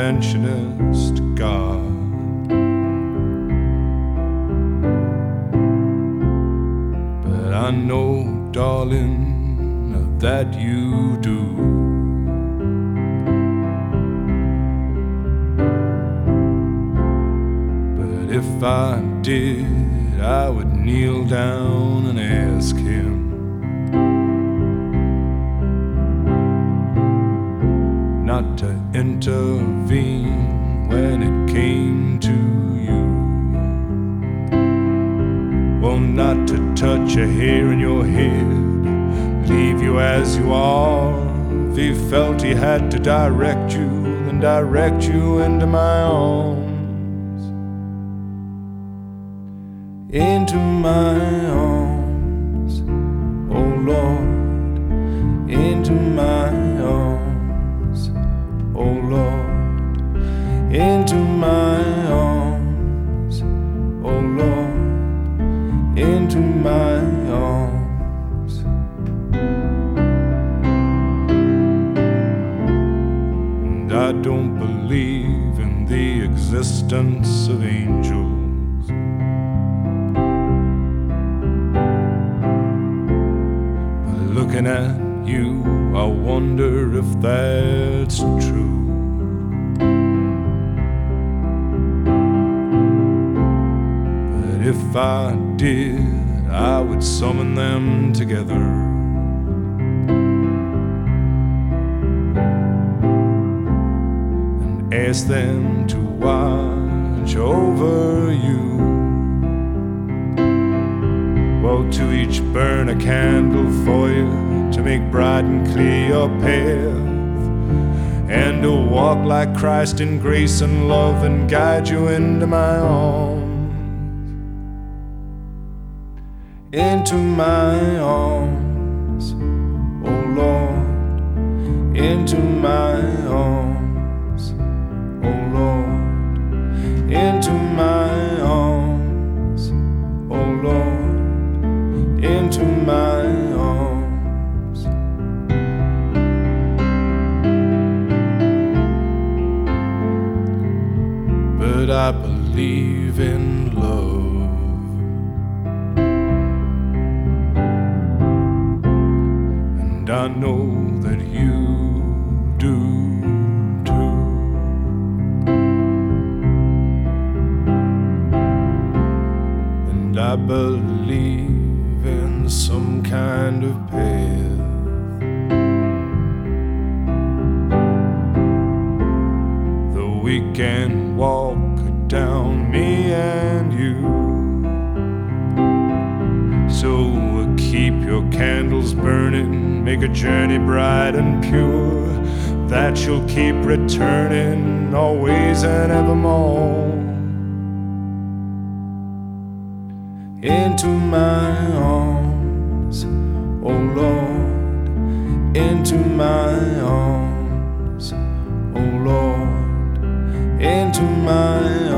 interventionist God. But I know, darling, that you do. But if I did, I would kneel down and ask him not to intervene when it came to you. Well, not to touch a hair in your head, leave you as you are. If he felt he had to direct you, then direct you into my arms. Into my arms, oh Lord, into my arms, oh Lord, into my arms, oh Lord, into my arms. And I don't believe in the existence of angels. Looking at you, I wonder if that's true. But if I did, I would summon them together and ask them to watch over you. Well, to each burn a candle for you, to make bright and clear your path, and to walk like Christ in grace and love and guide you into my arms. Into my arms, oh Lord, into my arms, oh Lord, into my arms, oh Lord, into my arms. But I believe in love, and I know that you do too. And I believe in some kind of path that we can walk down, me and you. So keep your candles burning, make a journey bright and pure, that you'll keep returning always and evermore. Into my arms, oh Lord, into my arms, oh Lord, into my